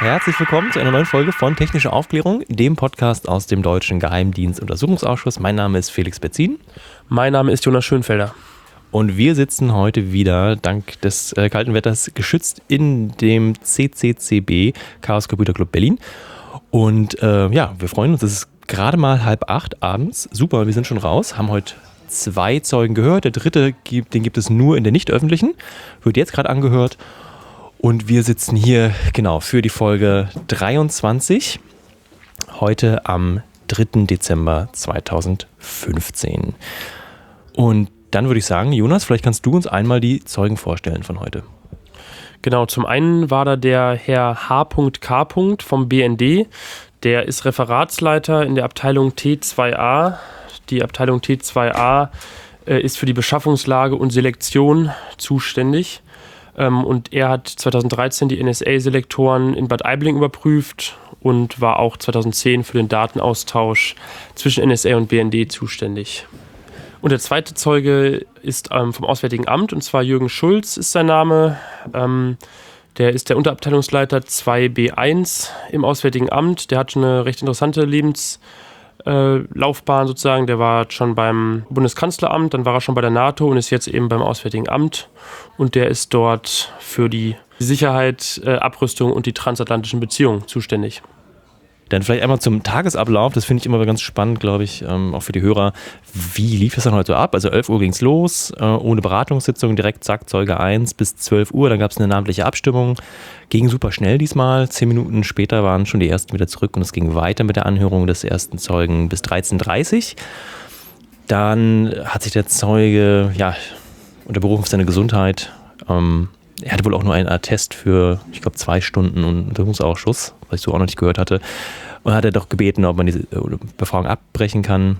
Herzlich willkommen zu einer neuen Folge von Technische Aufklärung, dem Podcast aus dem Deutschen Geheimdienstuntersuchungsausschuss. Mein Name ist Felix Betzin. Mein Name ist Jonas Schönfelder. Und wir sitzen heute wieder, dank des kalten Wetters, geschützt in dem CCCB, Chaos Computer Club Berlin. Und wir freuen uns, es ist gerade mal 7:30 abends. Super, wir sind schon raus, haben heute 2 Zeugen gehört. Der dritte, den gibt es nur in der nicht öffentlichen, wird jetzt gerade angehört. Und wir sitzen hier, genau, für die Folge 23, heute am 3. Dezember 2015. Und dann würde ich sagen, Jonas, vielleicht kannst du uns einmal die Zeugen vorstellen von heute. Genau, zum einen war da der Herr H.K. vom BND. Der ist Referatsleiter in der Abteilung T2A. Die Abteilung T2A ist für die Beschaffungslage und Selektion zuständig. Und er hat 2013 die NSA-Selektoren in Bad Aibling überprüft und war auch 2010 für den Datenaustausch zwischen NSA und BND zuständig. Und der zweite Zeuge ist vom Auswärtigen Amt, und zwar Jürgen Schulz ist sein Name. Der ist der Unterabteilungsleiter 2B1 im Auswärtigen Amt. Der hat schon eine recht interessante Lebenslaufbahn sozusagen. Der war schon beim Bundeskanzleramt, dann war er schon bei der NATO und ist jetzt eben beim Auswärtigen Amt. Und der ist dort für die Sicherheit, Abrüstung und die transatlantischen Beziehungen zuständig. Dann vielleicht einmal zum Tagesablauf, das finde ich immer ganz spannend, glaube ich, auch für die Hörer. Wie lief das dann heute so ab? Also 11 Uhr ging es los, ohne Beratungssitzung, direkt zack, Zeuge 1 bis 12 Uhr, dann gab es eine namentliche Abstimmung. Ging super schnell diesmal, 10 Minuten später waren schon die ersten wieder zurück und es ging weiter mit der Anhörung des ersten Zeugen bis 13:30 Uhr. Dann hat sich der Zeuge, unter Berufung auf seine Gesundheit, er hatte wohl auch nur einen Attest für, ich glaube, 2 Stunden Untersuchungsausschuss, was ich so auch noch nicht gehört hatte. Und hat er doch gebeten, ob man diese Befragung abbrechen kann.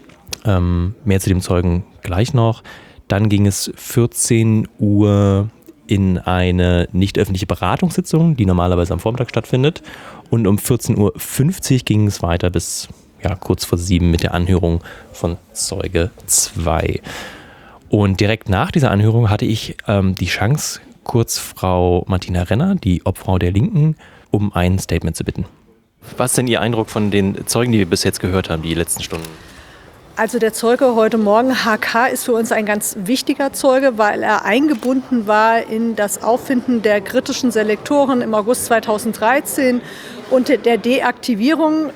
Mehr zu dem Zeugen gleich noch. Dann ging es 14 Uhr in eine nicht öffentliche Beratungssitzung, die normalerweise am Vormittag stattfindet. Und um 14:50 Uhr ging es weiter bis kurz vor 7 mit der Anhörung von Zeuge 2. Und direkt nach dieser Anhörung hatte ich die Chance, kurz Frau Martina Renner, die Obfrau der Linken, um ein Statement zu bitten. Was ist denn Ihr Eindruck von den Zeugen, die wir bis jetzt gehört haben, die letzten Stunden? Also der Zeuge heute Morgen, HK, ist für uns ein ganz wichtiger Zeuge, weil er eingebunden war in das Auffinden der kritischen Selektoren im August 2013 und der Deaktivierung.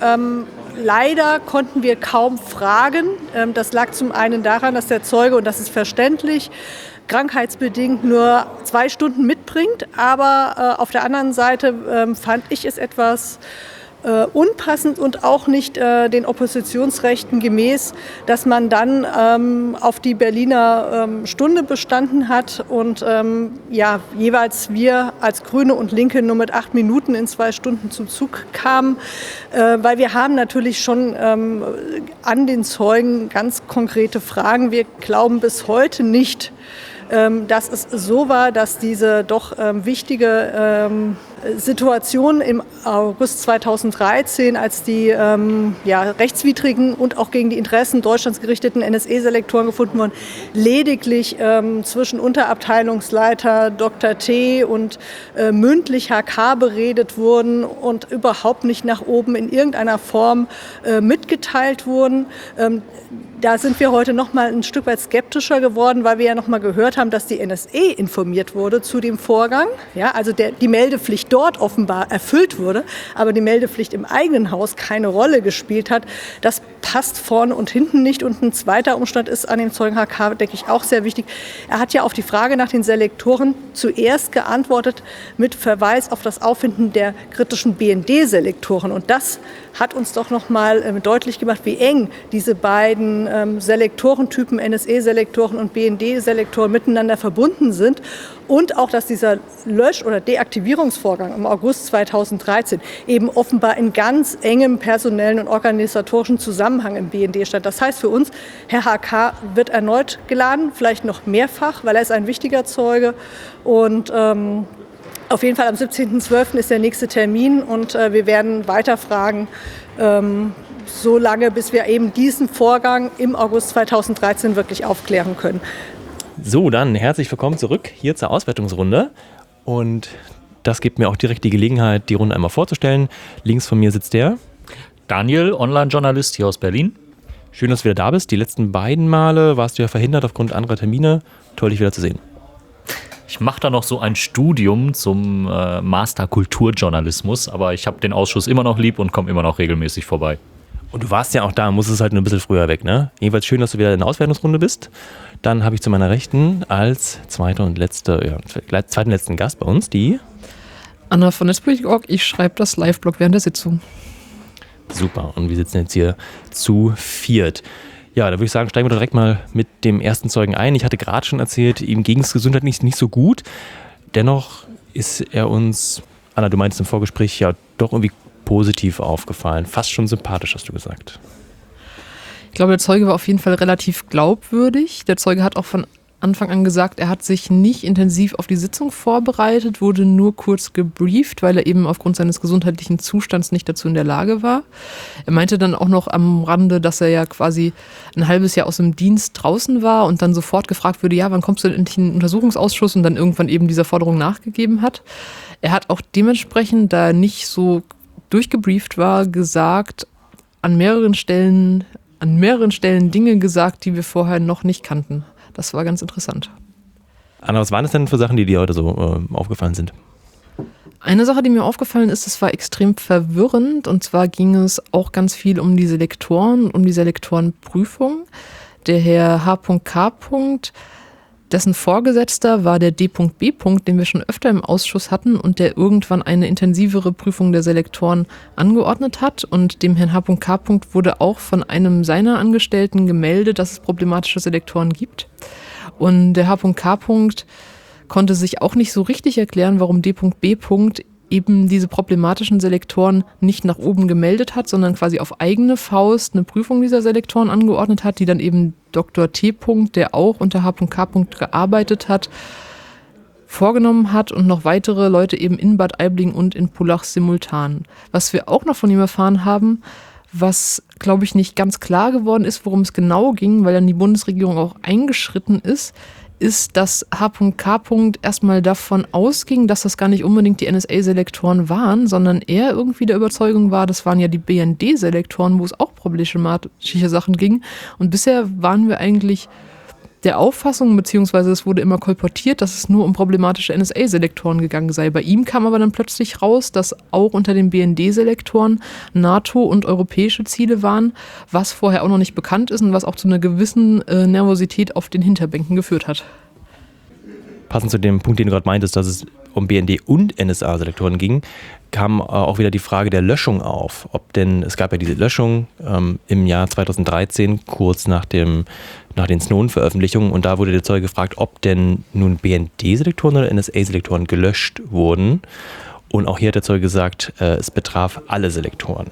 Leider konnten wir kaum fragen. Das lag zum einen daran, dass der Zeuge, und das ist verständlich, krankheitsbedingt nur 2 Stunden mitbringt. Aber auf der anderen Seite fand ich es etwas unpassend und auch nicht den Oppositionsrechten gemäß, dass man dann auf die Berliner Stunde bestanden hat und jeweils wir als Grüne und Linke nur mit 8 Minuten in 2 Stunden zum Zug kamen, weil wir haben natürlich schon an den Zeugen ganz konkrete Fragen. Wir glauben bis heute nicht, dass es so war, dass diese doch wichtige Situation im August 2013, als die rechtswidrigen und auch gegen die Interessen Deutschlands gerichteten NSA-Selektoren gefunden wurden, lediglich zwischen Unterabteilungsleiter Dr. T. und mündlich HK beredet wurden und überhaupt nicht nach oben in irgendeiner Form mitgeteilt wurden. Da sind wir heute noch mal ein Stück weit skeptischer geworden, weil wir ja noch mal gehört haben, dass die NSA informiert wurde zu dem Vorgang. Ja, also die Meldepflicht dort offenbar erfüllt wurde, aber die Meldepflicht im eigenen Haus keine Rolle gespielt hat. Das passt vorne und hinten nicht. Und ein zweiter Umstand ist an dem Zeugen HK, denke ich, auch sehr wichtig. Er hat ja auf die Frage nach den Selektoren zuerst geantwortet mit Verweis auf das Auffinden der kritischen BND-Selektoren. Und das hat uns doch noch mal deutlich gemacht, wie eng diese beiden Selektorentypen, NSA-Selektoren und BND-Selektoren miteinander verbunden sind. Und auch, dass dieser Lösch- oder Deaktivierungsvorgang im August 2013 eben offenbar in ganz engem personellen und organisatorischen Zusammenhang im BND stand. Das heißt für uns, Herr HK wird erneut geladen, vielleicht noch mehrfach, weil er ist ein wichtiger Zeuge. Und auf jeden Fall am 17.12. ist der nächste Termin und wir werden weiterfragen, so lange, bis wir eben diesen Vorgang im August 2013 wirklich aufklären können. So, dann herzlich willkommen zurück hier zur Auswertungsrunde. Und Das gibt mir auch direkt die Gelegenheit, die Runde einmal vorzustellen. Links von mir sitzt der Daniel, Online-Journalist hier aus Berlin. Schön, dass du wieder da bist. Die letzten beiden Male warst du ja verhindert aufgrund anderer Termine. Toll, dich wieder zu sehen. Ich mache da noch so ein Studium zum Master Kulturjournalismus, aber ich habe den Ausschuss immer noch lieb und komme immer noch regelmäßig vorbei. Und du warst ja auch da, musstest halt nur ein bisschen früher weg, ne? Jedenfalls schön, dass du wieder in der Auswertungsrunde bist. Dann habe ich zu meiner Rechten als zweiten und letzten Gast bei uns die Anna von Netzpolitik.org. Ich schreibe das Live-Blog während der Sitzung. Super, und wir sitzen jetzt hier zu viert. Ja, da würde ich sagen, steigen wir direkt mal mit dem ersten Zeugen ein. Ich hatte gerade schon erzählt, ihm ging es gesundheitlich nicht so gut. Dennoch ist er uns, Anna, du meintest im Vorgespräch, ja doch irgendwie positiv aufgefallen. Fast schon sympathisch, hast du gesagt. Ich glaube, der Zeuge war auf jeden Fall relativ glaubwürdig. Der Zeuge hat auch von Anfang an gesagt, er hat sich nicht intensiv auf die Sitzung vorbereitet, wurde nur kurz gebrieft, weil er eben aufgrund seines gesundheitlichen Zustands nicht dazu in der Lage war. Er meinte dann auch noch am Rande, dass er ja quasi ein halbes Jahr aus dem Dienst draußen war und dann sofort gefragt wurde, ja, wann kommst du denn endlich in den Untersuchungsausschuss, und dann irgendwann eben dieser Forderung nachgegeben hat. Er hat auch dementsprechend, da er nicht so durchgebrieft war, gesagt, an mehreren Stellen Dinge gesagt, die wir vorher noch nicht kannten. Das war ganz interessant. Anna, was waren das denn für Sachen, die dir heute so aufgefallen sind? Eine Sache, die mir aufgefallen ist, das war extrem verwirrend, und zwar ging es auch ganz viel um die Selektoren, um die Selektorenprüfung. Der Herr H.K., dessen Vorgesetzter war der D.B., den wir schon öfter im Ausschuss hatten und der irgendwann eine intensivere Prüfung der Selektoren angeordnet hat. Und dem Herrn H.K. wurde auch von einem seiner Angestellten gemeldet, dass es problematische Selektoren gibt. Und der H.K. konnte sich auch nicht so richtig erklären, warum D.B. eben diese problematischen Selektoren nicht nach oben gemeldet hat, sondern quasi auf eigene Faust eine Prüfung dieser Selektoren angeordnet hat, die dann eben Dr. T., der auch unter H.K. gearbeitet hat, vorgenommen hat, und noch weitere Leute eben in Bad Aibling und in Pullach simultan. Was wir auch noch von ihm erfahren haben, was, glaube ich, nicht ganz klar geworden ist, worum es genau ging, weil dann die Bundesregierung auch eingeschritten ist, dass H.K. erstmal davon ausging, dass das gar nicht unbedingt die NSA-Selektoren waren, sondern er irgendwie der Überzeugung war, das waren ja die BND-Selektoren, wo es auch problematische Sachen ging. Und bisher waren wir eigentlich der Auffassung, beziehungsweise es wurde immer kolportiert, dass es nur um problematische NSA-Selektoren gegangen sei. Bei ihm kam aber dann plötzlich raus, dass auch unter den BND-Selektoren NATO- und europäische Ziele waren, was vorher auch noch nicht bekannt ist und was auch zu einer gewissen Nervosität auf den Hinterbänken geführt hat. Passend zu dem Punkt, den du gerade meintest, dass es um BND- und NSA-Selektoren ging, kam auch wieder die Frage der Löschung auf. Es gab ja diese Löschung im Jahr 2013, kurz nach den Snowden-Veröffentlichungen, und da wurde der Zeuge gefragt, ob denn nun BND-Selektoren oder NSA-Selektoren gelöscht wurden. Und auch hier hat der Zeuge gesagt, es betraf alle Selektoren.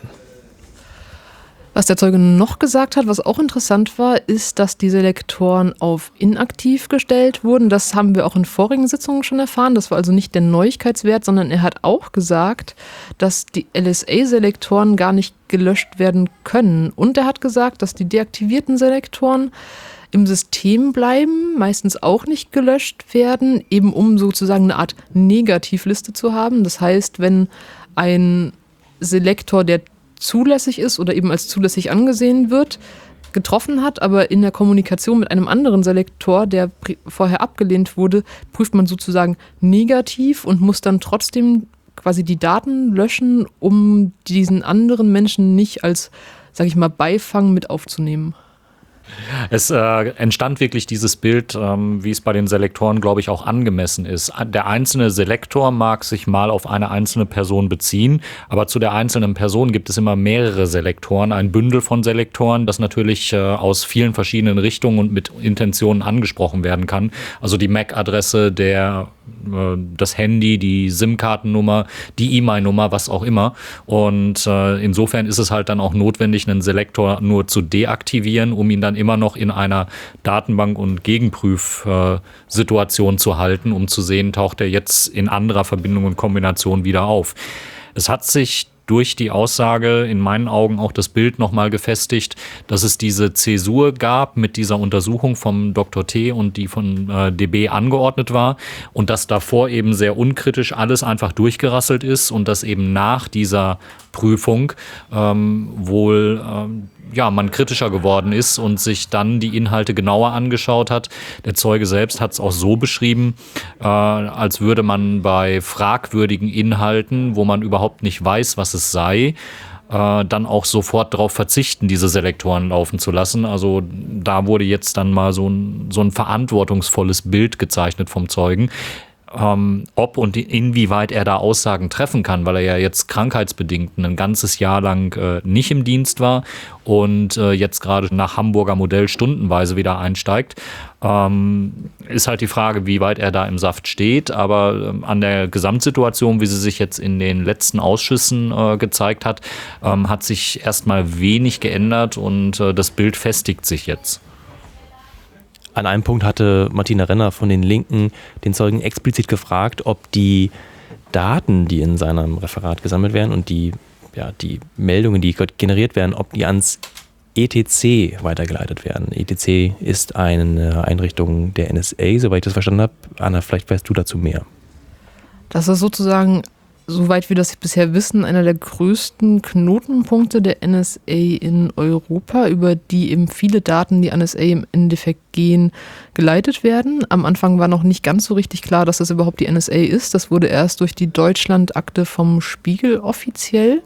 Was der Zeuge noch gesagt hat, was auch interessant war, ist, dass die Selektoren auf inaktiv gestellt wurden. Das haben wir auch in vorigen Sitzungen schon erfahren. Das war also nicht der Neuigkeitswert, sondern er hat auch gesagt, dass die LSA-Selektoren gar nicht gelöscht werden können. Und er hat gesagt, dass die deaktivierten Selektoren im System bleiben, meistens auch nicht gelöscht werden, eben um sozusagen eine Art Negativliste zu haben. Das heißt, wenn ein Selektor, der zulässig ist oder eben als zulässig angesehen wird, getroffen hat, aber in der Kommunikation mit einem anderen Selektor, der vorher abgelehnt wurde, prüft man sozusagen negativ und muss dann trotzdem quasi die Daten löschen, um diesen anderen Menschen nicht als, sage ich mal, Beifang mit aufzunehmen. Es entstand wirklich dieses Bild, wie es bei den Selektoren, glaube ich, auch angemessen ist. Der einzelne Selektor mag sich mal auf eine einzelne Person beziehen, aber zu der einzelnen Person gibt es immer mehrere Selektoren, ein Bündel von Selektoren, das natürlich aus vielen verschiedenen Richtungen und mit Intentionen angesprochen werden kann. Also die MAC-Adresse, das Handy, die SIM-Kartennummer, die E-Mail-Nummer, was auch immer. Und insofern ist es halt dann auch notwendig, einen Selektor nur zu deaktivieren, um ihn dann immer noch in einer Datenbank- und Gegenprüfsituation zu halten, um zu sehen, taucht er jetzt in anderer Verbindung und Kombination wieder auf. Es hat sich durch die Aussage in meinen Augen auch das Bild nochmal gefestigt, dass es diese Zäsur gab mit dieser Untersuchung vom Dr. T und die von DB angeordnet war und dass davor eben sehr unkritisch alles einfach durchgerasselt ist und dass eben nach dieser Prüfung man kritischer geworden ist und sich dann die Inhalte genauer angeschaut hat. Der Zeuge selbst hat es auch so beschrieben, als würde man bei fragwürdigen Inhalten, wo man überhaupt nicht weiß, was es sei, dann auch sofort darauf verzichten, diese Selektoren laufen zu lassen. Also da wurde jetzt dann mal so ein verantwortungsvolles Bild gezeichnet vom Zeugen. Ob und inwieweit er da Aussagen treffen kann, weil er ja jetzt krankheitsbedingt ein ganzes Jahr lang nicht im Dienst war und jetzt gerade nach Hamburger Modell stundenweise wieder einsteigt, ist halt die Frage, wie weit er da im Saft steht. Aber an der Gesamtsituation, wie sie sich jetzt in den letzten Ausschüssen gezeigt hat, hat sich erstmal wenig geändert und das Bild festigt sich jetzt. An einem Punkt hatte Martina Renner von den Linken den Zeugen explizit gefragt, ob die Daten, die in seinem Referat gesammelt werden und die Meldungen, die generiert werden, ob die ans ETC weitergeleitet werden. ETC ist eine Einrichtung der NSA, soweit ich das verstanden habe. Anna, vielleicht weißt du dazu mehr. Das ist sozusagen, soweit wir das bisher wissen, einer der größten Knotenpunkte der NSA in Europa, über die eben viele Daten, die an NSA im Endeffekt gehen, geleitet werden. Am Anfang war noch nicht ganz so richtig klar, dass das überhaupt die NSA ist. Das wurde erst durch die Deutschland-Akte vom Spiegel offiziell.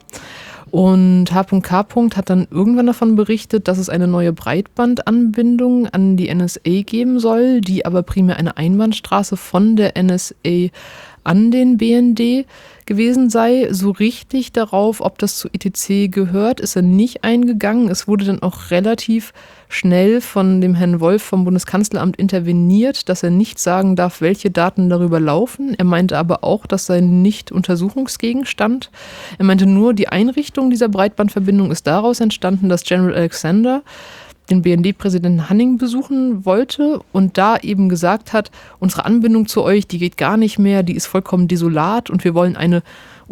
Und H.K. hat dann irgendwann davon berichtet, dass es eine neue Breitbandanbindung an die NSA geben soll, die aber primär eine Einbahnstraße von der NSA an den BND gewesen sei. So richtig darauf, ob das zu ETC gehört, ist er nicht eingegangen. Es wurde dann auch relativ schnell von dem Herrn Wolf vom Bundeskanzleramt interveniert, dass er nicht sagen darf, welche Daten darüber laufen. Er meinte aber auch, das sei nicht Untersuchungsgegenstand. Er meinte nur, die Einrichtung dieser Breitbandverbindung ist daraus entstanden, dass General Alexander den BND-Präsidenten Hanning besuchen wollte und da eben gesagt hat, unsere Anbindung zu euch, die geht gar nicht mehr, die ist vollkommen desolat und wir wollen eine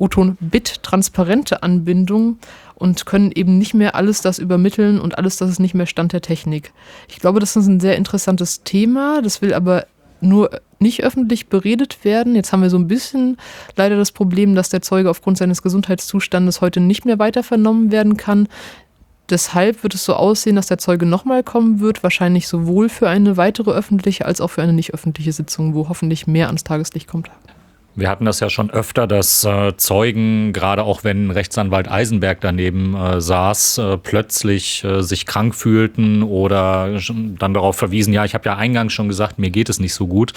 O-Ton-Bit-transparente Anbindung und können eben nicht mehr alles das übermitteln und alles das ist nicht mehr Stand der Technik. Ich glaube, das ist ein sehr interessantes Thema, das will aber nur nicht öffentlich beredet werden. Jetzt haben wir so ein bisschen leider das Problem, dass der Zeuge aufgrund seines Gesundheitszustandes heute nicht mehr weiter vernommen werden kann. Deshalb wird es so aussehen, dass der Zeuge nochmal kommen wird, wahrscheinlich sowohl für eine weitere öffentliche als auch für eine nicht öffentliche Sitzung, wo hoffentlich mehr ans Tageslicht kommt. Wir hatten das ja schon öfter, dass Zeugen, gerade auch wenn Rechtsanwalt Eisenberg daneben saß, plötzlich sich krank fühlten oder dann darauf verwiesen, ja, ich habe ja eingangs schon gesagt, mir geht es nicht so gut.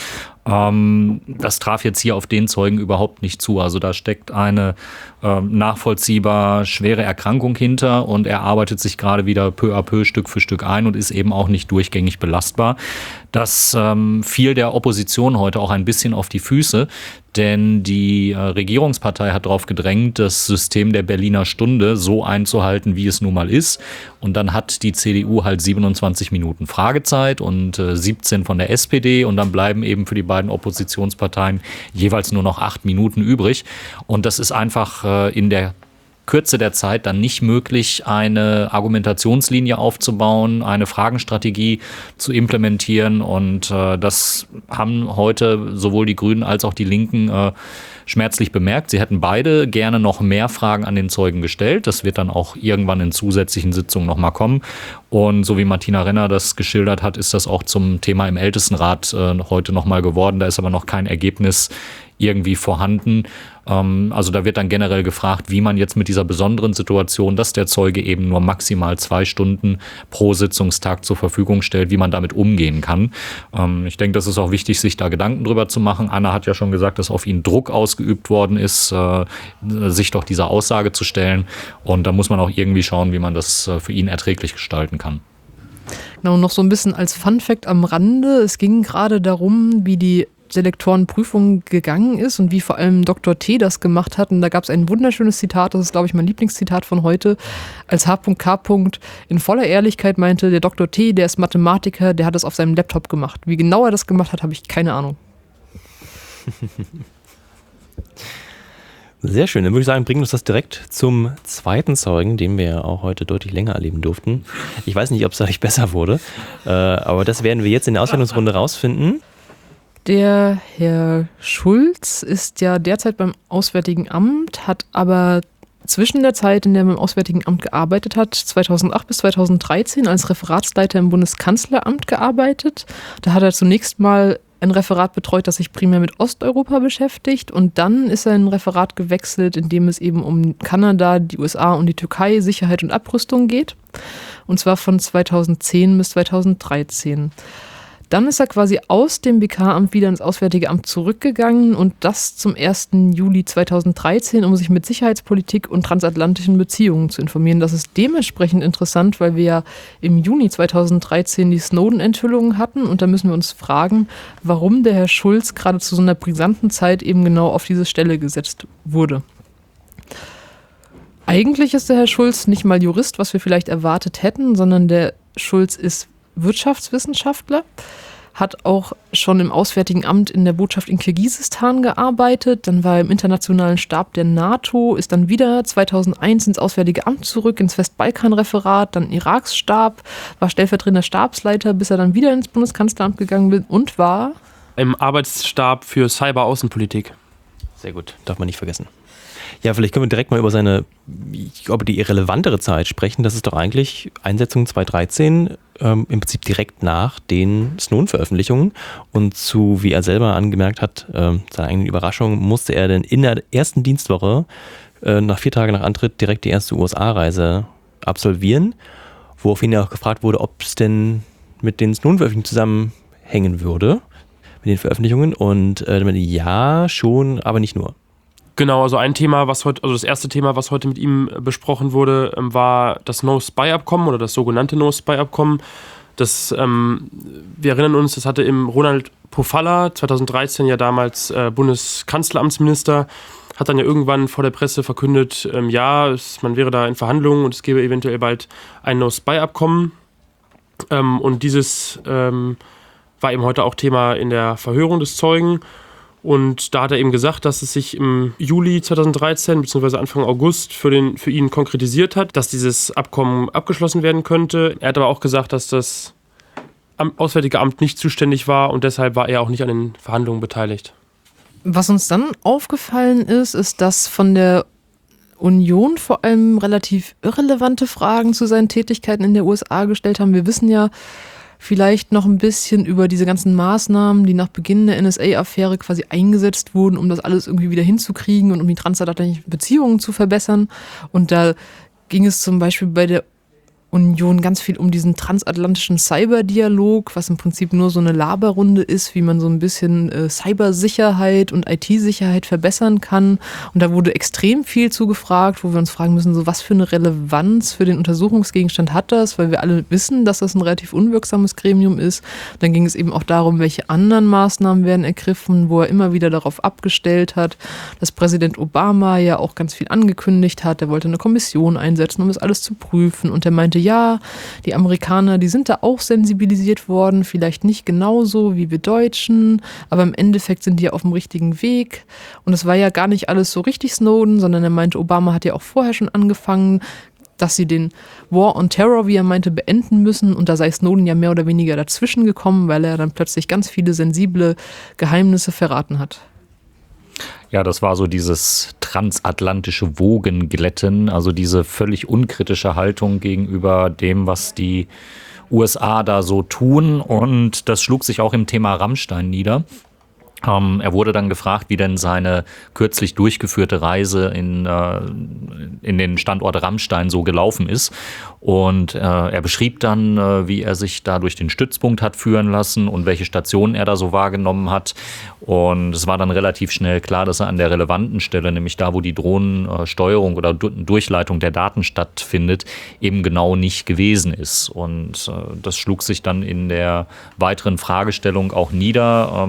Das traf jetzt hier auf den Zeugen überhaupt nicht zu. Also da steckt eine nachvollziehbar schwere Erkrankung hinter und er arbeitet sich gerade wieder peu à peu, Stück für Stück ein und ist eben auch nicht durchgängig belastbar. Das fiel der Opposition heute auch ein bisschen auf die Füße, denn die Regierungspartei hat darauf gedrängt, das System der Berliner Stunde so einzuhalten, wie es nun mal ist. Und dann hat die CDU halt 27 Minuten Fragezeit und 17 von der SPD und dann bleiben eben für die beiden Oppositionsparteien jeweils nur noch 8 Minuten übrig. Und das ist einfach in der Kürze der Zeit dann nicht möglich, eine Argumentationslinie aufzubauen, eine Fragenstrategie zu implementieren. Und das haben heute sowohl die Grünen als auch die Linken schmerzlich bemerkt. Sie hätten beide gerne noch mehr Fragen an den Zeugen gestellt. Das wird dann auch irgendwann in zusätzlichen Sitzungen nochmal kommen. Und so wie Martina Renner das geschildert hat, ist das auch zum Thema im Ältestenrat heute nochmal geworden. Da ist aber noch kein Ergebnis irgendwie vorhanden. Also da wird dann generell gefragt, wie man jetzt mit dieser besonderen Situation, dass der Zeuge eben nur maximal 2 Stunden pro Sitzungstag zur Verfügung stellt, wie man damit umgehen kann. Ich denke, das ist auch wichtig, sich da Gedanken drüber zu machen. Anna hat ja schon gesagt, dass auf ihn Druck ausgeübt worden ist, sich doch dieser Aussage zu stellen. Und da muss man auch irgendwie schauen, wie man das für ihn erträglich gestalten kann. Genau, noch so ein bisschen als Funfact am Rande. Es ging gerade darum, wie die Selektorenprüfung gegangen ist und wie vor allem Dr. T. das gemacht hat. Und da gab es ein wunderschönes Zitat, das ist, glaube ich, mein Lieblingszitat von heute, als H.K. in voller Ehrlichkeit meinte, der Dr. T., der ist Mathematiker, der hat das auf seinem Laptop gemacht. Wie genau er das gemacht hat, habe ich keine Ahnung. Sehr schön, dann würde ich sagen, bringen uns das direkt zum zweiten Zeugen, den wir ja auch heute deutlich länger erleben durften. Ich weiß nicht, ob es dadurch besser wurde, aber das werden wir jetzt in der Auswertungsrunde rausfinden. Der Herr Schulz ist ja derzeit beim Auswärtigen Amt, hat aber zwischen der Zeit, in der er beim Auswärtigen Amt gearbeitet hat, 2008 bis 2013 als Referatsleiter im Bundeskanzleramt gearbeitet. Da hat er zunächst mal ein Referat betreut, das sich primär mit Osteuropa beschäftigt, und dann ist er in ein Referat gewechselt, in dem es eben um Kanada, die USA und die Türkei, Sicherheit und Abrüstung geht, und zwar von 2010 bis 2013. Dann ist er quasi aus dem BK-Amt wieder ins Auswärtige Amt zurückgegangen, und das zum 1. Juli 2013, um sich mit Sicherheitspolitik und transatlantischen Beziehungen zu informieren. Das ist dementsprechend interessant, weil wir ja im Juni 2013 die Snowden-Enthüllungen hatten, und da müssen wir uns fragen, warum der Herr Schulz gerade zu so einer brisanten Zeit eben genau auf diese Stelle gesetzt wurde. Eigentlich ist der Herr Schulz nicht mal Jurist, was wir vielleicht erwartet hätten, sondern der Schulz ist Wirtschaftswissenschaftler, hat auch schon im Auswärtigen Amt in der Botschaft in Kirgisistan gearbeitet, dann war er im internationalen Stab der NATO, ist dann wieder 2001 ins Auswärtige Amt zurück, ins Westbalkan-Referat, dann Iraks Stab, war stellvertretender Stabsleiter, bis er dann wieder ins Bundeskanzleramt gegangen ist und war im Arbeitsstab für Cyber-Außenpolitik. Sehr gut, darf man nicht vergessen. Ja, vielleicht können wir direkt mal über die relevantere Zeit sprechen. Das ist doch eigentlich Einsetzung 2013, im Prinzip direkt nach den Snowden-Veröffentlichungen. Und wie er selber angemerkt hat, seine eigenen Überraschung, musste er dann in der ersten Dienstwoche, nach 4 Tagen nach Antritt, direkt die erste USA-Reise absolvieren, woraufhin er auch gefragt wurde, ob es denn mit den Snowden-Veröffentlichungen zusammenhängen würde, mit den Veröffentlichungen. Und ja, schon, aber nicht nur. Genau, also das erste Thema, was heute mit ihm besprochen wurde, war das No-Spy-Abkommen oder das sogenannte No-Spy-Abkommen. Wir erinnern uns, das hatte im Ronald Pofalla 2013 ja damals Bundeskanzleramtsminister, hat dann ja irgendwann vor der Presse verkündet, man wäre da in Verhandlungen und es gäbe eventuell bald ein No-Spy-Abkommen. Und dieses war eben heute auch Thema in der Verhörung des Zeugen. Und da hat er eben gesagt, dass es sich im Juli 2013 bzw. Anfang August für ihn konkretisiert hat, dass dieses Abkommen abgeschlossen werden könnte. Er hat aber auch gesagt, dass das Auswärtige Amt nicht zuständig war und deshalb war er auch nicht an den Verhandlungen beteiligt. Was uns dann aufgefallen ist, dass von der Union vor allem relativ irrelevante Fragen zu seinen Tätigkeiten in der USA gestellt haben. Wir wissen ja vielleicht noch ein bisschen über diese ganzen Maßnahmen, die nach Beginn der NSA-Affäre quasi eingesetzt wurden, um das alles irgendwie wieder hinzukriegen und um die transatlantischen Beziehungen zu verbessern. Und da ging es zum Beispiel bei der Union ganz viel um diesen transatlantischen Cyberdialog, was im Prinzip nur so eine Laberrunde ist, wie man so ein bisschen Cybersicherheit und IT-Sicherheit verbessern kann. Und da wurde extrem viel zugefragt, wo wir uns fragen müssen, so was für eine Relevanz für den Untersuchungsgegenstand hat das, weil wir alle wissen, dass das ein relativ unwirksames Gremium ist. Dann ging es eben auch darum, welche anderen Maßnahmen werden ergriffen, wo er immer wieder darauf abgestellt hat, dass Präsident Obama ja auch ganz viel angekündigt hat. Er wollte eine Kommission einsetzen, um das alles zu prüfen. Und er meinte, ja, die Amerikaner, die sind da auch sensibilisiert worden, vielleicht nicht genauso wie wir Deutschen, aber im Endeffekt sind die ja auf dem richtigen Weg. Und es war ja gar nicht alles so richtig Snowden, sondern er meinte, Obama hat ja auch vorher schon angefangen, dass sie den War on Terror, wie er meinte, beenden müssen. Und da sei Snowden ja mehr oder weniger dazwischen gekommen, weil er dann plötzlich ganz viele sensible Geheimnisse verraten hat. Ja, das war so dieses transatlantische Wogenglätten, also diese völlig unkritische Haltung gegenüber dem, was die USA da so tun. Und das schlug sich auch im Thema Rammstein nieder. Er wurde dann gefragt, wie denn seine kürzlich durchgeführte Reise in den Standort Rammstein so gelaufen ist. Und er beschrieb dann, wie er sich da durch den Stützpunkt hat führen lassen und welche Stationen er da so wahrgenommen hat. Und es war dann relativ schnell klar, dass er an der relevanten Stelle, nämlich da, wo die Drohnensteuerung oder Durchleitung der Daten stattfindet, eben genau nicht gewesen ist. Und das schlug sich dann in der weiteren Fragestellung auch nieder.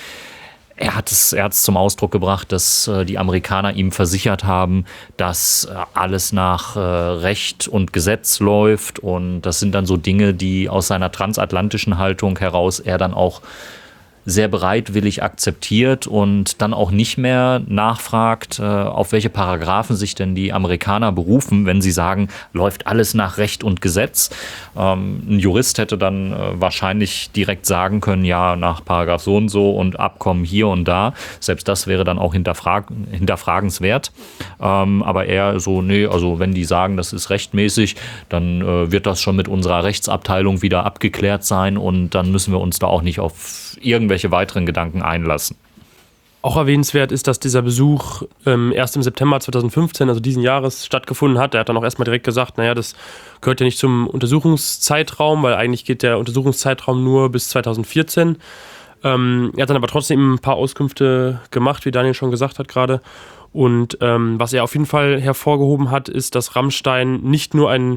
Er hat es zum Ausdruck gebracht, dass die Amerikaner ihm versichert haben, dass alles nach Recht und Gesetz läuft. Und das sind dann so Dinge, die aus seiner transatlantischen Haltung heraus er dann auch sehr bereitwillig akzeptiert und dann auch nicht mehr nachfragt, auf welche Paragraphen sich denn die Amerikaner berufen, wenn sie sagen, läuft alles nach Recht und Gesetz. Ein Jurist hätte dann wahrscheinlich direkt sagen können, ja, nach Paragraph so und Abkommen hier und da. Selbst das wäre dann auch hinterfragenswert. Aber er so, nee, also wenn die sagen, das ist rechtmäßig, dann wird das schon mit unserer Rechtsabteilung wieder abgeklärt sein und dann müssen wir uns da auch nicht auf irgendwelche weiteren Gedanken einlassen. Auch erwähnenswert ist, dass dieser Besuch erst im September 2015, also diesen Jahres, stattgefunden hat. Er hat dann auch erstmal direkt gesagt, naja, das gehört ja nicht zum Untersuchungszeitraum, weil eigentlich geht der Untersuchungszeitraum nur bis 2014. Er hat dann aber trotzdem ein paar Auskünfte gemacht, wie Daniel schon gesagt hat gerade. Und was er auf jeden Fall hervorgehoben hat, ist, dass Rammstein nicht nur ein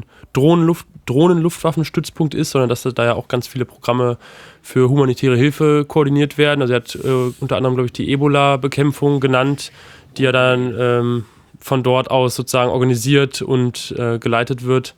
Drohnenluftwaffenstützpunkt ist, sondern dass da ja auch ganz viele Programme für humanitäre Hilfe koordiniert werden. Also er hat unter anderem, glaube ich, die Ebola-Bekämpfung genannt, die ja dann von dort aus sozusagen organisiert und geleitet wird.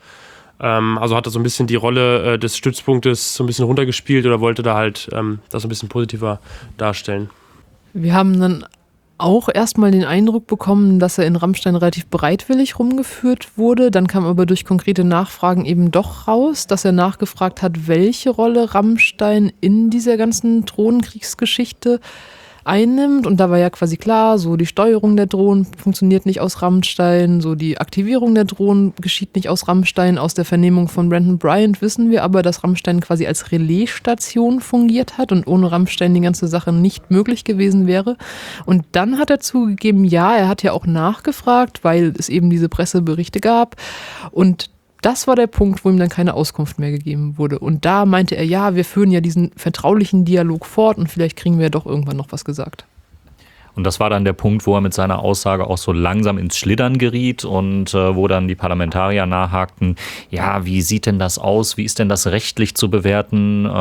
Also hat er so ein bisschen die Rolle des Stützpunktes so ein bisschen runtergespielt oder wollte da halt das ein bisschen positiver darstellen. Wir haben dann auch erstmal den Eindruck bekommen, dass er in Rammstein relativ bereitwillig rumgeführt wurde. Dann kam aber durch konkrete Nachfragen eben doch raus, dass er nachgefragt hat, welche Rolle Rammstein in dieser ganzen Drohnenkriegsgeschichte einnimmt. Und da war ja quasi klar, so die Steuerung der Drohnen funktioniert nicht aus Rammstein, so die Aktivierung der Drohnen geschieht nicht aus Rammstein. Aus der Vernehmung von Brandon Bryant wissen wir aber, dass Rammstein quasi als Relaisstation fungiert hat und ohne Rammstein die ganze Sache nicht möglich gewesen wäre. Und dann hat er zugegeben, ja, er hat ja auch nachgefragt, weil es eben diese Presseberichte gab und das war der Punkt, wo ihm dann keine Auskunft mehr gegeben wurde. Und da meinte er, ja, wir führen ja diesen vertraulichen Dialog fort und vielleicht kriegen wir ja doch irgendwann noch was gesagt. Und das war dann der Punkt, wo er mit seiner Aussage auch so langsam ins Schlittern geriet und wo dann die Parlamentarier nachhakten, ja, wie sieht denn das aus? Wie ist denn das rechtlich zu bewerten,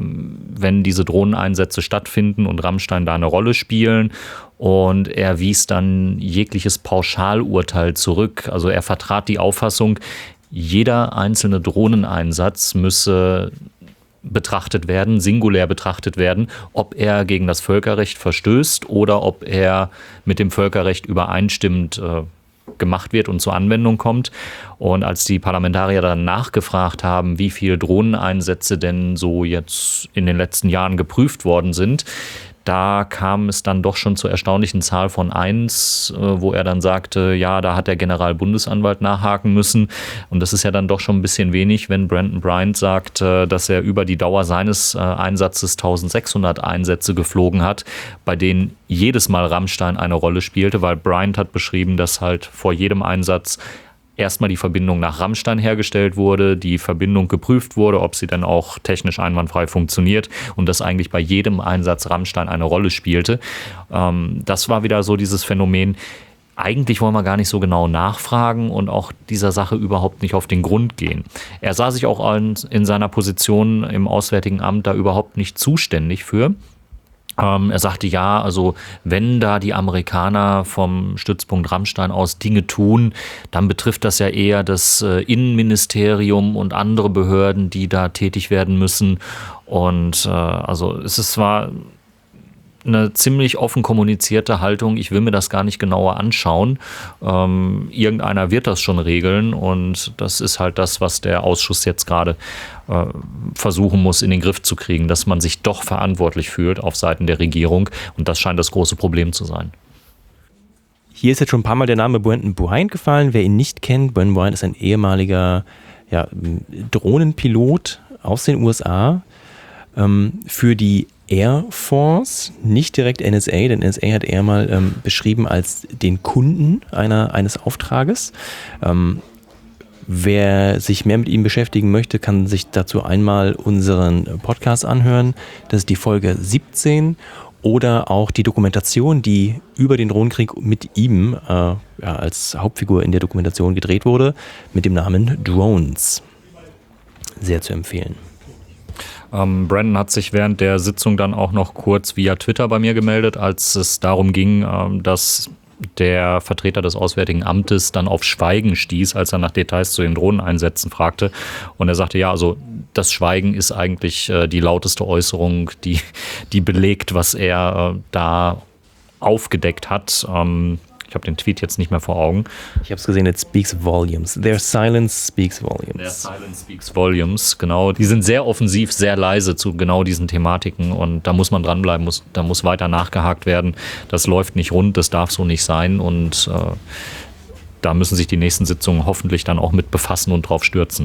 wenn diese Drohneneinsätze stattfinden und Rammstein da eine Rolle spielen? Und er wies dann jegliches Pauschalurteil zurück. Also er vertrat die Auffassung, jeder einzelne Drohneneinsatz müsse betrachtet werden, singulär betrachtet werden, ob er gegen das Völkerrecht verstößt oder ob er mit dem Völkerrecht übereinstimmend gemacht wird und zur Anwendung kommt. Und als die Parlamentarier dann nachgefragt haben, wie viele Drohneneinsätze denn so jetzt in den letzten Jahren geprüft worden sind, da kam es dann doch schon zur erstaunlichen Zahl von 1, wo er dann sagte, ja, da hat der Generalbundesanwalt nachhaken müssen. Und das ist ja dann doch schon ein bisschen wenig, wenn Brandon Bryant sagt, dass er über die Dauer seines Einsatzes 1600 Einsätze geflogen hat, bei denen jedes Mal Rammstein eine Rolle spielte, weil Bryant hat beschrieben, dass halt vor jedem Einsatz erstmal die Verbindung nach Rammstein hergestellt wurde, die Verbindung geprüft wurde, ob sie dann auch technisch einwandfrei funktioniert und dass eigentlich bei jedem Einsatz Rammstein eine Rolle spielte. Das war wieder so dieses Phänomen, eigentlich wollen wir gar nicht so genau nachfragen und auch dieser Sache überhaupt nicht auf den Grund gehen. Er sah sich auch in seiner Position im Auswärtigen Amt da überhaupt nicht zuständig für. Er sagte, ja, also wenn da die Amerikaner vom Stützpunkt Rammstein aus Dinge tun, dann betrifft das ja eher das Innenministerium und andere Behörden, die da tätig werden müssen. Und also es ist zwar eine ziemlich offen kommunizierte Haltung, ich will mir das gar nicht genauer anschauen. Irgendeiner wird das schon regeln und das ist halt das, was der Ausschuss jetzt gerade versuchen muss, in den Griff zu kriegen, dass man sich doch verantwortlich fühlt auf Seiten der Regierung und das scheint das große Problem zu sein. Hier ist jetzt schon ein paar Mal der Name Brandon Bryant gefallen. Wer ihn nicht kennt, Brandon Bryant ist ein ehemaliger Drohnenpilot aus den USA für die Air Force, nicht direkt NSA, denn NSA hat er mal beschrieben als den Kunden eines Auftrages. Wer sich mehr mit ihm beschäftigen möchte, kann sich dazu einmal unseren Podcast anhören. Das ist die Folge 17 oder auch die Dokumentation, die über den Drohnenkrieg mit ihm als Hauptfigur in der Dokumentation gedreht wurde, mit dem Namen Drones. Sehr zu empfehlen. Brandon hat sich während der Sitzung dann auch noch kurz via Twitter bei mir gemeldet, als es darum ging, dass der Vertreter des Auswärtigen Amtes dann auf Schweigen stieß, als er nach Details zu den Drohneneinsätzen fragte. Und er sagte, ja, also das Schweigen ist eigentlich die lauteste Äußerung, die belegt, was er da aufgedeckt hat. Ich habe den Tweet jetzt nicht mehr vor Augen. Ich habe es gesehen, it speaks volumes. Their silence speaks volumes. Their silence speaks volumes, genau. Die sind sehr offensiv, sehr leise zu genau diesen Thematiken und da muss man dranbleiben, da muss weiter nachgehakt werden. Das läuft nicht rund, das darf so nicht sein und da müssen sich die nächsten Sitzungen hoffentlich dann auch mit befassen und drauf stürzen.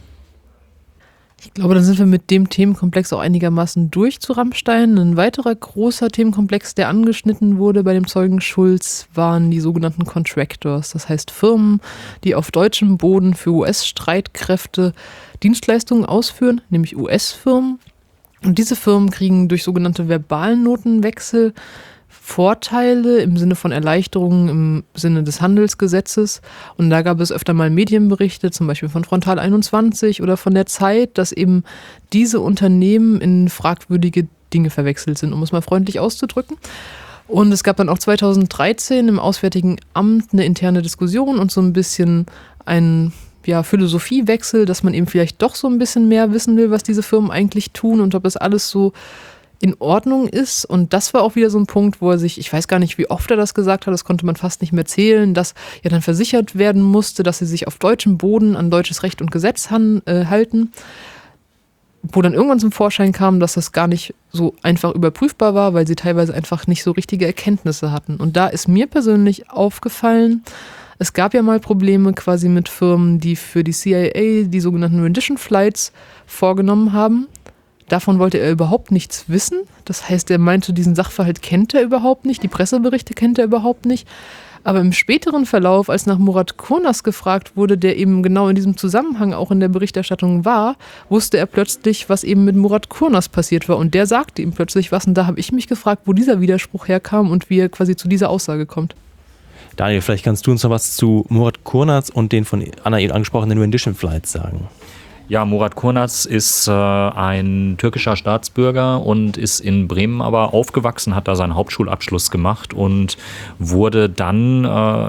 Ich glaube, dann sind wir mit dem Themenkomplex auch einigermaßen durch zu Rammstein. Ein weiterer großer Themenkomplex, der angeschnitten wurde bei dem Zeugen Schulz, waren die sogenannten Contractors. Das heißt Firmen, die auf deutschem Boden für US-Streitkräfte Dienstleistungen ausführen, nämlich US-Firmen. Und diese Firmen kriegen durch sogenannte Verbalnotenwechsel Vorteile im Sinne von Erleichterungen im Sinne des Handelsgesetzes. Und da gab es öfter mal Medienberichte, zum Beispiel von Frontal 21 oder von der Zeit, dass eben diese Unternehmen in fragwürdige Dinge verwechselt sind, um es mal freundlich auszudrücken. Und es gab dann auch 2013 im Auswärtigen Amt eine interne Diskussion und so ein bisschen ein Philosophiewechsel, dass man eben vielleicht doch so ein bisschen mehr wissen will, was diese Firmen eigentlich tun und ob es alles so in Ordnung ist. Und das war auch wieder so ein Punkt, wo er sich, ich weiß gar nicht, wie oft er das gesagt hat, das konnte man fast nicht mehr zählen, dass ja dann versichert werden musste, dass sie sich auf deutschem Boden an deutsches Recht und Gesetz halten. Wo dann irgendwann zum Vorschein kam, dass das gar nicht so einfach überprüfbar war, weil sie teilweise einfach nicht so richtige Erkenntnisse hatten. Und da ist mir persönlich aufgefallen, es gab ja mal Probleme quasi mit Firmen, die für die CIA die sogenannten Rendition Flights vorgenommen haben. Davon wollte er überhaupt nichts wissen. Das heißt, er meinte, diesen Sachverhalt kennt er überhaupt nicht, die Presseberichte kennt er überhaupt nicht. Aber im späteren Verlauf, als nach Murat Kurnaz gefragt wurde, der eben genau in diesem Zusammenhang auch in der Berichterstattung war, wusste er plötzlich, was eben mit Murat Kurnaz passiert war. Und der sagte ihm plötzlich was. Und da habe ich mich gefragt, wo dieser Widerspruch herkam und wie er quasi zu dieser Aussage kommt. Daniel, vielleicht kannst du uns noch was zu Murat Kurnaz und den von Anna eben angesprochenen Rendition Flights sagen. Ja, Murat Kurnaz ist ein türkischer Staatsbürger und ist in Bremen aber aufgewachsen, hat da seinen Hauptschulabschluss gemacht und wurde dann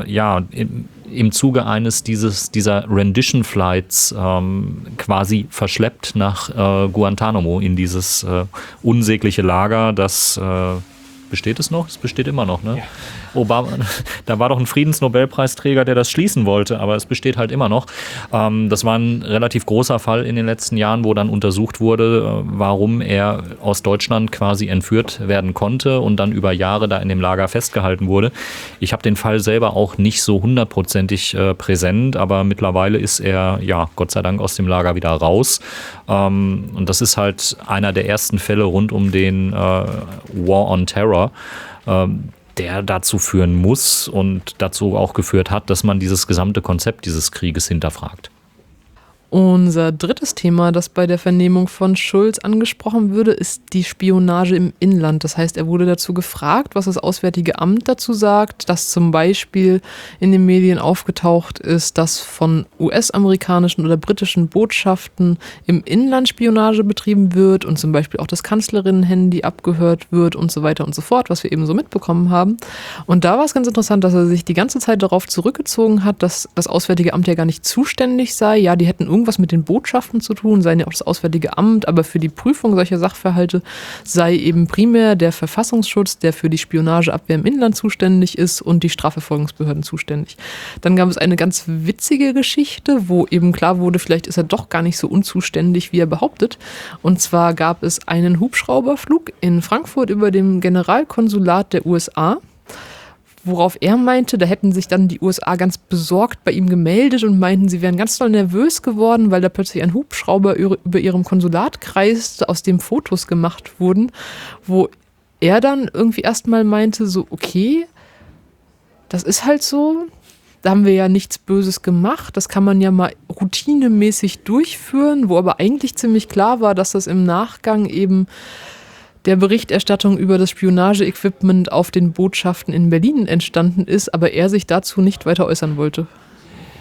im Zuge eines dieser Rendition Flights quasi verschleppt nach Guantanamo in dieses unsägliche Lager, das besteht es noch? Es besteht immer noch, ne? Ja. Obama, da war doch ein Friedensnobelpreisträger, der das schließen wollte, aber es besteht halt immer noch. Das war ein relativ großer Fall in den letzten Jahren, wo dann untersucht wurde, warum er aus Deutschland quasi entführt werden konnte und dann über Jahre da in dem Lager festgehalten wurde. Ich habe den Fall selber auch nicht so hundertprozentig präsent, aber mittlerweile ist er, ja, Gott sei Dank aus dem Lager wieder raus. Und das ist halt einer der ersten Fälle rund um den War on Terror, der dazu führen muss und dazu auch geführt hat, dass man dieses gesamte Konzept dieses Krieges hinterfragt. Unser drittes Thema, das bei der Vernehmung von Schulz angesprochen würde, ist die Spionage im Inland. Das heißt, er wurde dazu gefragt, was das Auswärtige Amt dazu sagt, dass zum Beispiel in den Medien aufgetaucht ist, dass von US-amerikanischen oder britischen Botschaften im Inland Spionage betrieben wird und zum Beispiel auch das Kanzlerinnen-Handy abgehört wird und so weiter und so fort, was wir eben so mitbekommen haben. Und da war es ganz interessant, dass er sich die ganze Zeit darauf zurückgezogen hat, dass das Auswärtige Amt ja gar nicht zuständig sei. Ja, die hätten irgendwas mit den Botschaften zu tun, seien ja auch das Auswärtige Amt, aber für die Prüfung solcher Sachverhalte sei eben primär der Verfassungsschutz, der für die Spionageabwehr im Inland zuständig ist, und die Strafverfolgungsbehörden zuständig. Dann gab es eine ganz witzige Geschichte, wo eben klar wurde, vielleicht ist er doch gar nicht so unzuständig, wie er behauptet. Und zwar gab es einen Hubschrauberflug in Frankfurt über dem Generalkonsulat der USA, worauf er meinte, da hätten sich dann die USA ganz besorgt bei ihm gemeldet und meinten, sie wären ganz doll nervös geworden, weil da plötzlich ein Hubschrauber über ihrem Konsulat kreiste, aus dem Fotos gemacht wurden, wo er dann irgendwie erstmal meinte, so okay, das ist halt so, da haben wir ja nichts Böses gemacht, das kann man ja mal routinemäßig durchführen, wo aber eigentlich ziemlich klar war, dass das im Nachgang eben der Berichterstattung über das Spionage-Equipment auf den Botschaften in Berlin entstanden ist, aber er sich dazu nicht weiter äußern wollte.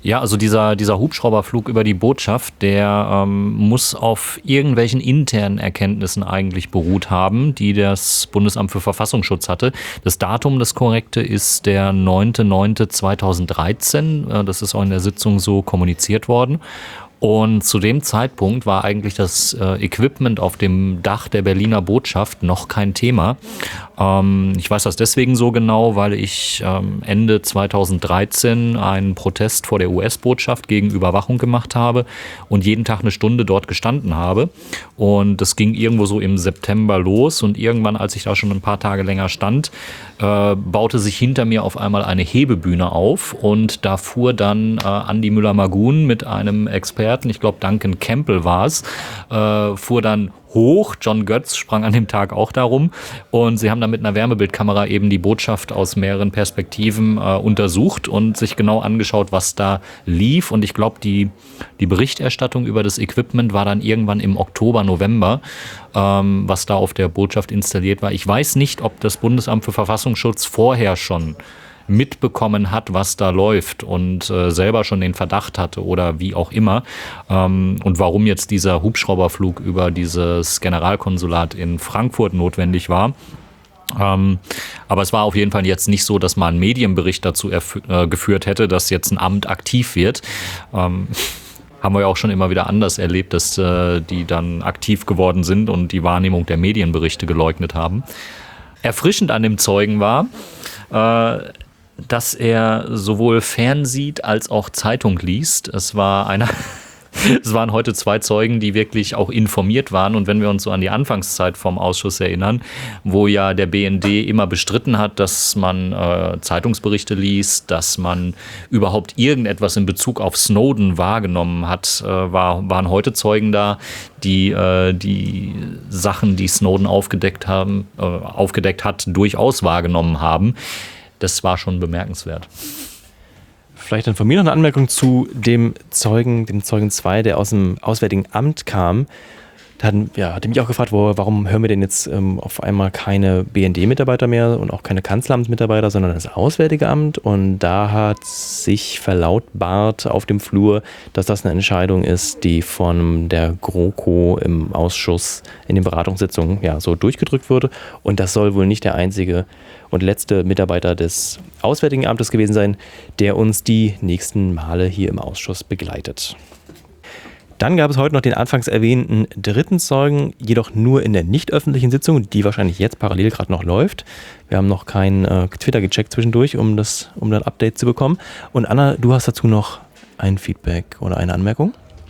Ja, also dieser Hubschrauberflug über die Botschaft, der muss auf irgendwelchen internen Erkenntnissen eigentlich beruht haben, die das Bundesamt für Verfassungsschutz hatte. Das Datum, das korrekte, ist der 9.9.2013. Das ist auch in der Sitzung so kommuniziert worden. Und zu dem Zeitpunkt war eigentlich das Equipment auf dem Dach der Berliner Botschaft noch kein Thema. Ich weiß das deswegen so genau, weil ich Ende 2013 einen Protest vor der US-Botschaft gegen Überwachung gemacht habe und jeden Tag eine Stunde dort gestanden habe. Und das ging irgendwo so im September los und irgendwann, als ich da schon ein paar Tage länger stand, baute sich hinter mir auf einmal eine Hebebühne auf und da fuhr dann Andi Müller-Magun mit einem Experten, ich glaube Duncan Campbell war es, fuhr dann hoch. John Götz sprang an dem Tag auch darum und sie haben dann mit einer Wärmebildkamera eben die Botschaft aus mehreren Perspektiven untersucht und sich genau angeschaut, was da lief. Und ich glaube, die Berichterstattung über das Equipment war dann irgendwann im Oktober, November, was da auf der Botschaft installiert war. Ich weiß nicht, ob das Bundesamt für Verfassungsschutz vorher schon mitbekommen hat, was da läuft und selber schon den Verdacht hatte oder wie auch immer. Und warum jetzt dieser Hubschrauberflug über dieses Generalkonsulat in Frankfurt notwendig war. Aber es war auf jeden Fall jetzt nicht so, dass man einen Medienbericht dazu geführt hätte, dass jetzt ein Amt aktiv wird. Haben wir ja auch schon immer wieder anders erlebt, dass die dann aktiv geworden sind und die Wahrnehmung der Medienberichte geleugnet haben. Erfrischend an dem Zeugen war, dass er sowohl fernsieht als auch Zeitung liest. Es waren heute 2 Zeugen, die wirklich auch informiert waren. Und wenn wir uns so an die Anfangszeit vom Ausschuss erinnern, wo ja der BND immer bestritten hat, dass man Zeitungsberichte liest, dass man überhaupt irgendetwas in Bezug auf Snowden wahrgenommen hat, waren heute Zeugen da, die die Sachen, die Snowden aufgedeckt hat, durchaus wahrgenommen haben. Das war schon bemerkenswert. Vielleicht dann von mir noch eine Anmerkung zu dem Zeugen 2, der aus dem Auswärtigen Amt kam. Da hat mich auch gefragt, warum hören wir denn jetzt auf einmal keine BND-Mitarbeiter mehr und auch keine Kanzleramtsmitarbeiter, sondern das Auswärtige Amt. Und da hat sich verlautbart auf dem Flur, dass das eine Entscheidung ist, die von der GroKo im Ausschuss in den Beratungssitzungen so durchgedrückt wurde. Und das soll wohl nicht der einzige und letzte Mitarbeiter des Auswärtigen Amtes gewesen sein, der uns die nächsten Male hier im Ausschuss begleitet. Dann gab es heute noch den anfangs erwähnten 3. Zeugen, jedoch nur in der nicht öffentlichen Sitzung, die wahrscheinlich jetzt parallel gerade noch läuft. Wir haben noch kein Twitter gecheckt zwischendurch, um ein Update zu bekommen. Und Anna, du hast dazu noch ein Feedback oder eine Anmerkung?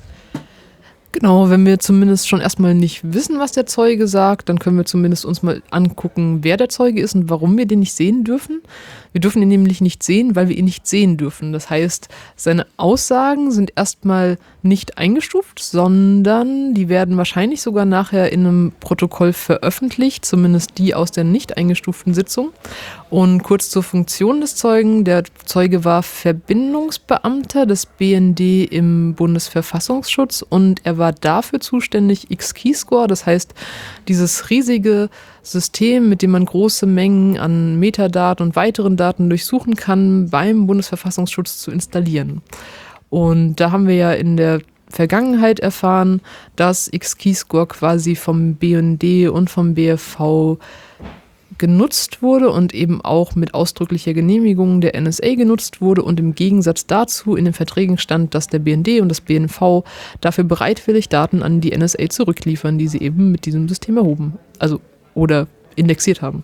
Genau, wenn wir zumindest schon erstmal nicht wissen, was der Zeuge sagt, dann können wir zumindest uns mal angucken, wer der Zeuge ist und warum wir den nicht sehen dürfen. Wir dürfen ihn nämlich nicht sehen, weil wir ihn nicht sehen dürfen. Das heißt, seine Aussagen sind erstmal nicht eingestuft, sondern die werden wahrscheinlich sogar nachher in einem Protokoll veröffentlicht, zumindest die aus der nicht eingestuften Sitzung. Und kurz zur Funktion des Zeugen. Der Zeuge war Verbindungsbeamter des BND im Bundesverfassungsschutz und er war dafür zuständig, X-Keyscore, das heißt dieses riesige System, mit dem man große Mengen an Metadaten und weiteren Daten durchsuchen kann, beim Bundesverfassungsschutz zu installieren. Und da haben wir ja in der Vergangenheit erfahren, dass X-Keyscore quasi vom BND und vom BFV genutzt wurde und eben auch mit ausdrücklicher Genehmigung der NSA genutzt wurde und im Gegensatz dazu in den Verträgen stand, dass der BND und das BNV dafür bereitwillig Daten an die NSA zurückliefern, die sie eben mit diesem System erhoben, oder indexiert haben.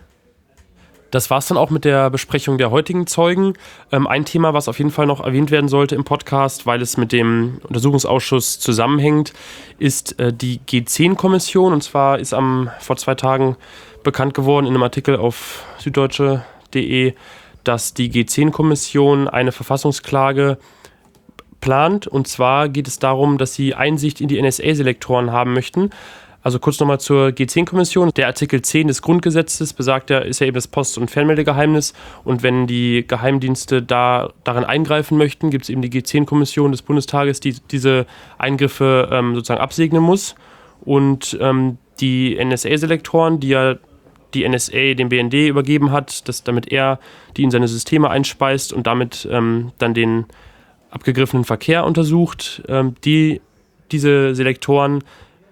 Das war es dann auch mit der Besprechung der heutigen Zeugen. Ein Thema, was auf jeden Fall noch erwähnt werden sollte im Podcast, weil es mit dem Untersuchungsausschuss zusammenhängt, ist die G10-Kommission. Und zwar ist vor 2 Tagen bekannt geworden in einem Artikel auf süddeutsche.de, dass die G10-Kommission eine Verfassungsklage plant. Und zwar geht es darum, dass sie Einsicht in die NSA-Selektoren haben möchten. Also kurz nochmal zur G10-Kommission. Der Artikel 10 des Grundgesetzes besagt ist ja eben das Post- und Fernmeldegeheimnis. Und wenn die Geheimdienste darin eingreifen möchten, gibt es eben die G10-Kommission des Bundestages, die diese Eingriffe sozusagen absegnen muss. Und die NSA-Selektoren, die ja die NSA dem BND übergeben hat, damit er die in seine Systeme einspeist und damit dann den abgegriffenen Verkehr untersucht. Diese Selektoren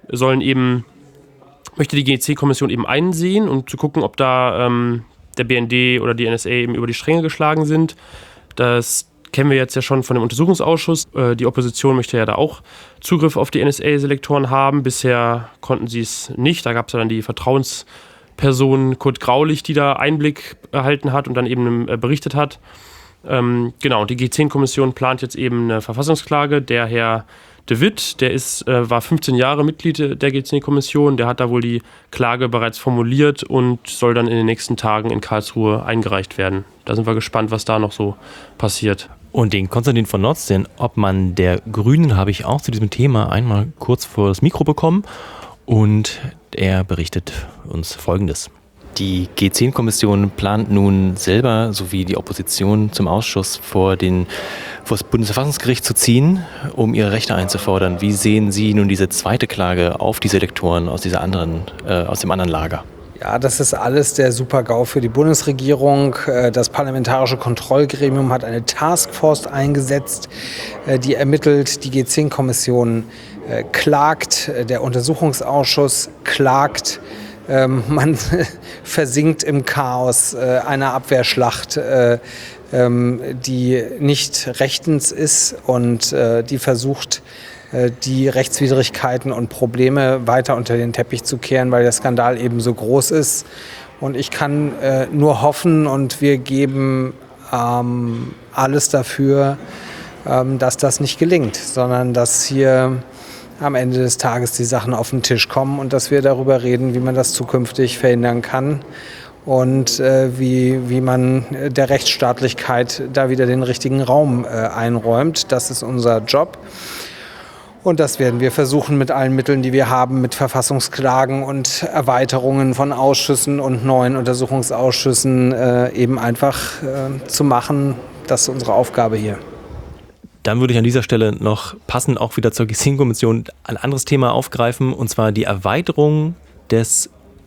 möchte die GEC-Kommission eben einsehen und zu gucken, ob da der BND oder die NSA eben über die Stränge geschlagen sind. Das kennen wir jetzt ja schon von dem Untersuchungsausschuss. Die Opposition möchte ja da auch Zugriff auf die NSA-Selektoren haben. Bisher konnten sie es nicht. Da gab es ja dann die Vertrauensperson Kurt Graulich, die da Einblick erhalten hat und dann eben berichtet hat. Genau, die G10-Kommission plant jetzt eben eine Verfassungsklage. Der Herr de Witt, der war 15 Jahre Mitglied der G10-Kommission. Der hat da wohl die Klage bereits formuliert und soll dann in den nächsten Tagen in Karlsruhe eingereicht werden. Da sind wir gespannt, was da noch so passiert. Und den Konstantin von Notz, den Obmann der Grünen, habe ich auch zu diesem Thema einmal kurz vor das Mikro bekommen. Und er berichtet uns Folgendes. Die G10-Kommission plant nun selber sowie die Opposition zum Ausschuss vor das Bundesverfassungsgericht zu ziehen, um ihre Rechte einzufordern. Wie sehen Sie nun diese zweite Klage auf die Selektoren aus dem anderen Lager? Ja, das ist alles der Super-GAU für die Bundesregierung. Das Parlamentarische Kontrollgremium hat eine Taskforce eingesetzt, die ermittelt. Die G10-Kommission klagt, der Untersuchungsausschuss klagt. Man versinkt im Chaos einer Abwehrschlacht, die nicht rechtens ist und die versucht, die Rechtswidrigkeiten und Probleme weiter unter den Teppich zu kehren, weil der Skandal eben so groß ist. Und ich kann nur hoffen und wir geben alles dafür, dass das nicht gelingt, sondern dass hier am Ende des Tages die Sachen auf den Tisch kommen und dass wir darüber reden, wie man das zukünftig verhindern kann und wie man der Rechtsstaatlichkeit da wieder den richtigen Raum einräumt. Das ist unser Job. Und das werden wir versuchen mit allen Mitteln, die wir haben, mit Verfassungsklagen und Erweiterungen von Ausschüssen und neuen Untersuchungsausschüssen eben einfach zu machen. Das ist unsere Aufgabe hier. Dann würde ich an dieser Stelle noch passend auch wieder zur G10-Kommission ein anderes Thema aufgreifen, und zwar die Erweiterung des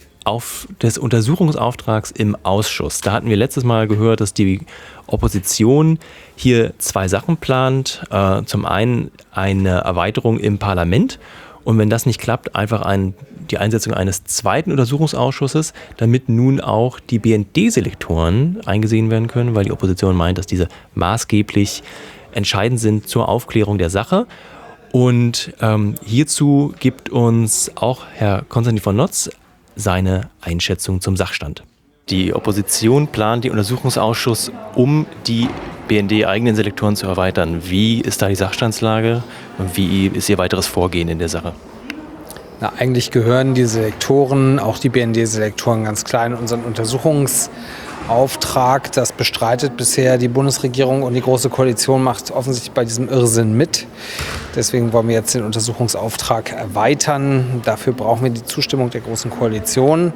Untersuchungsauftrags im Ausschuss. Da hatten wir letztes Mal gehört, dass die Opposition hier zwei Sachen plant. Zum einen eine Erweiterung im Parlament und wenn das nicht klappt, einfach die Einsetzung eines zweiten Untersuchungsausschusses, damit nun auch die BND-Selektoren eingesehen werden können, weil die Opposition meint, dass diese maßgeblich entscheidend sind zur Aufklärung der Sache. Und hierzu gibt uns auch Herr Konstantin von Notz seine Einschätzung zum Sachstand. Die Opposition plant den Untersuchungsausschuss, um die BND-eigenen Selektoren zu erweitern. Wie ist da die Sachstandslage und wie ist Ihr weiteres Vorgehen in der Sache? Na, eigentlich gehören die Selektoren, auch die BND-Selektoren, ganz klar in unseren Untersuchungsauftrag. Das bestreitet bisher die Bundesregierung und die Große Koalition macht offensichtlich bei diesem Irrsinn mit. Deswegen wollen wir jetzt den Untersuchungsauftrag erweitern. Dafür brauchen wir die Zustimmung der Großen Koalition.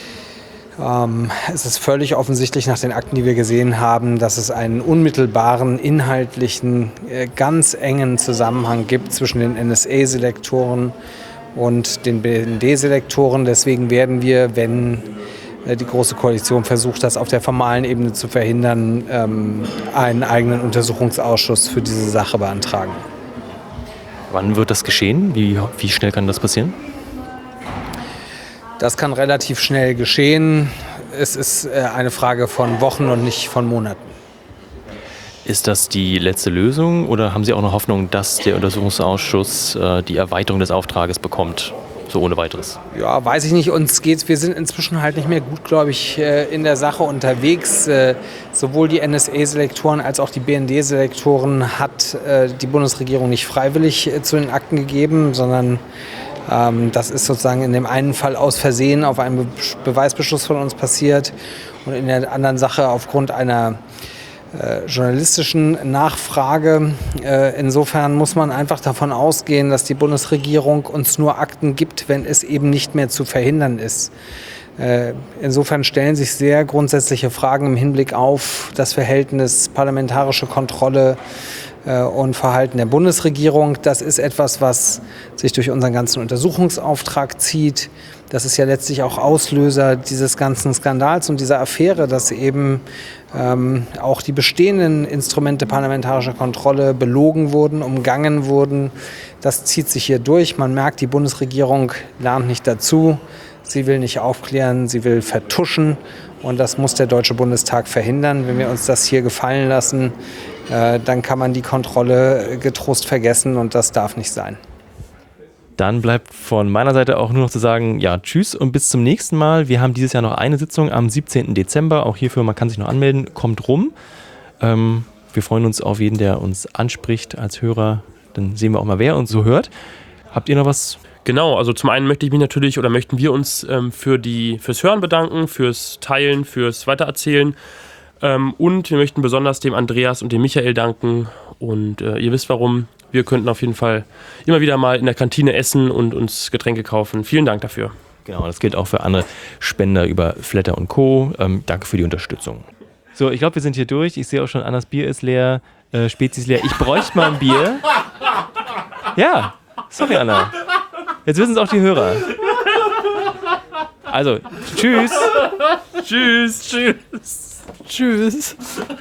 Es ist völlig offensichtlich nach den Akten, die wir gesehen haben, dass es einen unmittelbaren, inhaltlichen, ganz engen Zusammenhang gibt zwischen den NSA-Selektoren und den BND-Selektoren. Deswegen werden wir, wenn die Große Koalition versucht, das auf der formalen Ebene zu verhindern, einen eigenen Untersuchungsausschuss für diese Sache beantragen. Wann wird das geschehen? Wie schnell kann das passieren? Das kann relativ schnell geschehen. Es ist eine Frage von Wochen und nicht von Monaten. Ist das die letzte Lösung oder haben Sie auch noch Hoffnung, dass der Untersuchungsausschuss die Erweiterung des Auftrages bekommt, so ohne weiteres? Ja, weiß ich nicht. Wir sind inzwischen halt nicht mehr gutgläubig in der Sache unterwegs. Sowohl die NSA-Selektoren als auch die BND-Selektoren hat die Bundesregierung nicht freiwillig zu den Akten gegeben, sondern das ist sozusagen in dem einen Fall aus Versehen auf einem Beweisbeschluss von uns passiert und in der anderen Sache aufgrund einer journalistischen Nachfrage. Insofern muss man einfach davon ausgehen, dass die Bundesregierung uns nur Akten gibt, wenn es eben nicht mehr zu verhindern ist. Insofern stellen sich sehr grundsätzliche Fragen im Hinblick auf das Verhältnis parlamentarische Kontrolle und Verhalten der Bundesregierung. Das ist etwas, was sich durch unseren ganzen Untersuchungsauftrag zieht. Das ist ja letztlich auch Auslöser dieses ganzen Skandals und dieser Affäre, dass eben auch die bestehenden Instrumente parlamentarischer Kontrolle belogen wurden, umgangen wurden. Das zieht sich hier durch. Man merkt, die Bundesregierung lernt nicht dazu. Sie will nicht aufklären, sie will vertuschen. Und das muss der Deutsche Bundestag verhindern. Wenn wir uns das hier gefallen lassen, dann kann man die Kontrolle getrost vergessen und das darf nicht sein. Dann bleibt von meiner Seite auch nur noch zu sagen, ja, tschüss und bis zum nächsten Mal. Wir haben dieses Jahr noch eine Sitzung am 17. Dezember. Auch hierfür, man kann sich noch anmelden, kommt rum. Wir freuen uns auf jeden, der uns anspricht als Hörer. Dann sehen wir auch mal, wer uns so hört. Habt ihr noch was? Genau, also zum einen möchte ich mich natürlich oder möchten wir uns fürs Hören bedanken, fürs Teilen, fürs Weitererzählen. Und wir möchten besonders dem Andreas und dem Michael danken. Und ihr wisst warum. Wir könnten auf jeden Fall immer wieder mal in der Kantine essen und uns Getränke kaufen. Vielen Dank dafür. Genau, das gilt auch für andere Spender über Flatter und Co. Danke für die Unterstützung. So, ich glaube, wir sind hier durch. Ich sehe auch schon, Annas Bier ist leer, Spezi ist leer. Ich bräuchte mal ein Bier. Ja, sorry, Anna. Jetzt wissen es auch die Hörer. Also, tschüss. Tschüss. Tschüss.